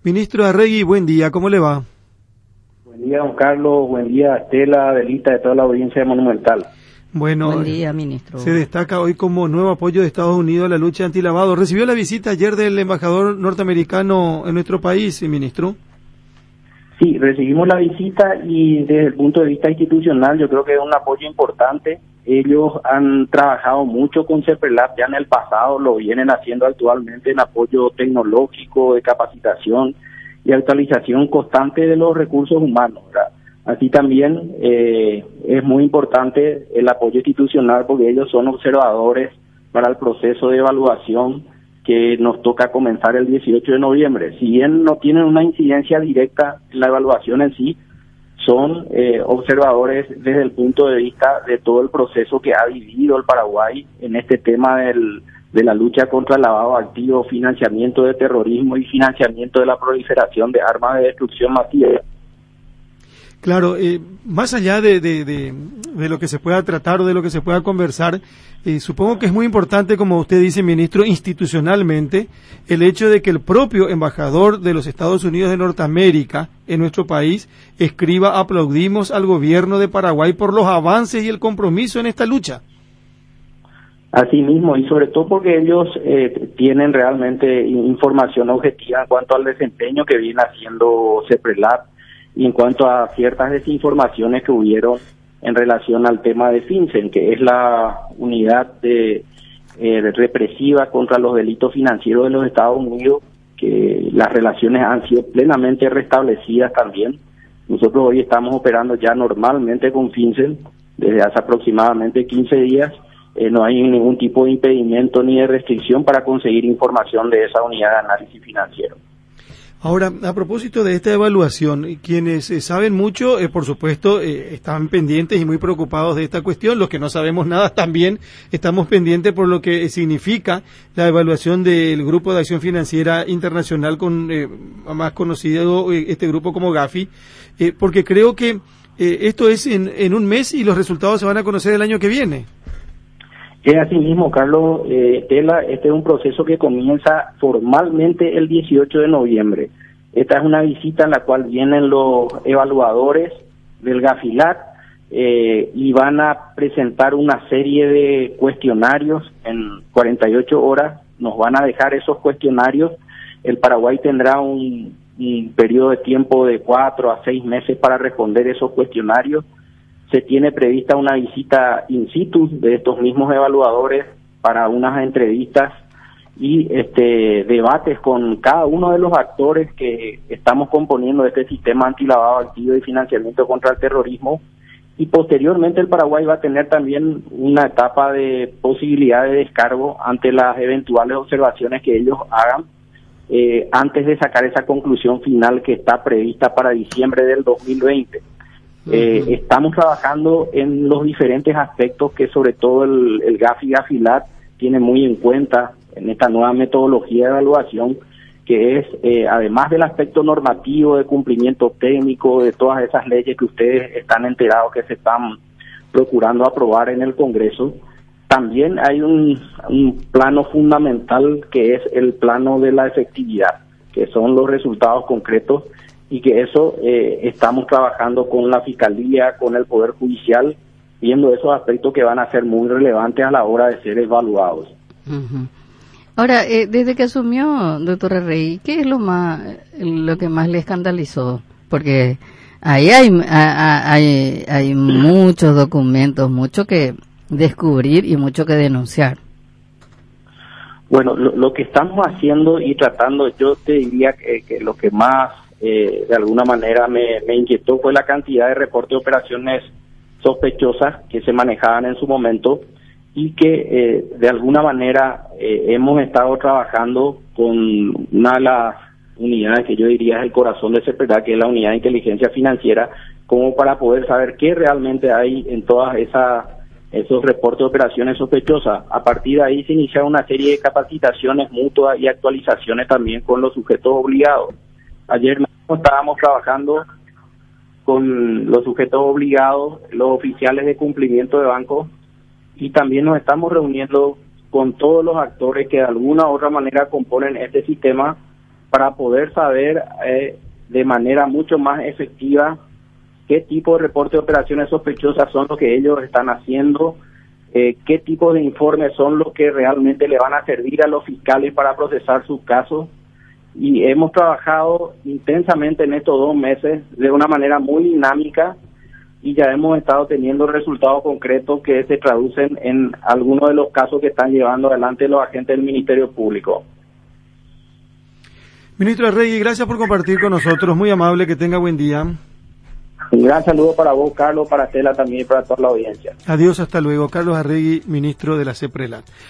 Ministro Arregui, buen día, ¿cómo le va? Buen día, don Carlos, buen día, Estela, Adelita, de toda la audiencia de Monumental. Bueno, buen día, ministro. Se destaca hoy como nuevo apoyo de Estados Unidos a la lucha antilavado. ¿Recibió la visita ayer del embajador norteamericano en nuestro país, ministro? Sí, recibimos la visita y desde el punto de vista institucional yo creo que es un apoyo importante. Ellos han trabajado mucho con CEPRELAB ya en el pasado, lo vienen haciendo actualmente en apoyo tecnológico, de capacitación y actualización constante de los recursos humanos, ¿verdad? Así también es muy importante el apoyo institucional porque ellos son observadores para el proceso de evaluación que nos toca comenzar el 18 de noviembre. Si bien no tienen una incidencia directa en la evaluación en sí, son observadores desde el punto de vista de todo el proceso que ha vivido el Paraguay en este tema de la lucha contra el lavado de activos, financiamiento de terrorismo y financiamiento de la proliferación de armas de destrucción masiva. Claro, más allá de lo que se pueda tratar o de lo que se pueda conversar, supongo que es muy importante, como usted dice, ministro, institucionalmente, el hecho de que el propio embajador de los Estados Unidos de Norteamérica en nuestro país escriba: aplaudimos al gobierno de Paraguay por los avances y el compromiso en esta lucha. Así mismo, y sobre todo porque ellos tienen realmente información objetiva en cuanto al desempeño que viene haciendo CEPRELAB y en cuanto a ciertas desinformaciones que hubieron en relación al tema de FinCEN, que es la unidad represiva contra los delitos financieros de los Estados Unidos, que las relaciones han sido plenamente restablecidas también. Nosotros hoy estamos operando ya normalmente con FinCEN desde hace aproximadamente 15 días. No hay ningún tipo de impedimento ni de restricción para conseguir información de esa unidad de análisis financiero. Ahora, a propósito de esta evaluación, quienes saben mucho, por supuesto, están pendientes y muy preocupados de esta cuestión. Los que no sabemos nada también estamos pendientes por lo que significa la evaluación del Grupo de Acción Financiera Internacional, más conocido este grupo como GAFI, porque creo que esto es en un mes y los resultados se van a conocer el año que viene. Es así mismo, Carlos, Estela, este es un proceso que comienza formalmente el 18 de noviembre. Esta es una visita en la cual vienen los evaluadores del GAFILAT y van a presentar una serie de cuestionarios en 48 horas. Nos van a dejar esos cuestionarios. El Paraguay tendrá un periodo de tiempo de 4 a 6 meses para responder esos cuestionarios. Se tiene prevista una visita in situ de estos mismos evaluadores para unas entrevistas y debates con cada uno de los actores que estamos componiendo este sistema antilavado de activos y financiamiento contra el terrorismo. Y posteriormente el Paraguay va a tener también una etapa de posibilidad de descargo ante las eventuales observaciones que ellos hagan antes de sacar esa conclusión final que está prevista para diciembre del 2020. Estamos trabajando en los diferentes aspectos que sobre todo el GAFI y GAFILAT tiene muy en cuenta en esta nueva metodología de evaluación, que es, además del aspecto normativo, de cumplimiento técnico, de todas esas leyes que ustedes están enterados que se están procurando aprobar en el Congreso, también hay un plano fundamental que es el plano de la efectividad, que son los resultados concretos, y que eso estamos trabajando con la Fiscalía, con el Poder Judicial, viendo esos aspectos que van a ser muy relevantes a la hora de ser evaluados. Uh-huh. Ahora, desde que asumió, doctor Arregui, ¿qué es lo que más le escandalizó? Porque ahí hay muchos documentos, mucho que descubrir y mucho que denunciar. Bueno, lo que estamos haciendo y tratando, yo te diría que lo que más de alguna manera me inquietó fue la cantidad de reportes de operaciones sospechosas que se manejaban en su momento y que de alguna manera hemos estado trabajando con una de las unidades que yo diría es el corazón de CEPRELAB, que es la unidad de inteligencia financiera, como para poder saber qué realmente hay en todas esos reportes de operaciones sospechosas. A partir de ahí se inicia una serie de capacitaciones mutuas y actualizaciones también con los sujetos obligados. Ayer mismo estábamos trabajando con los sujetos obligados, los oficiales de cumplimiento de banco, y también nos estamos reuniendo con todos los actores que de alguna u otra manera componen este sistema para poder saber de manera mucho más efectiva qué tipo de reporte de operaciones sospechosas son los que ellos están haciendo, qué tipo de informes son los que realmente le van a servir a los fiscales para procesar sus casos. Y hemos trabajado intensamente en estos 2 meses de una manera muy dinámica y ya hemos estado teniendo resultados concretos que se traducen en algunos de los casos que están llevando adelante los agentes del Ministerio Público. Ministro Arregui, gracias por compartir con nosotros, muy amable, que tenga buen día. Un gran saludo para vos, Carlos, para Estela también y para toda la audiencia. Adiós, hasta luego. Carlos Arregui, ministro de la CEPRELAC.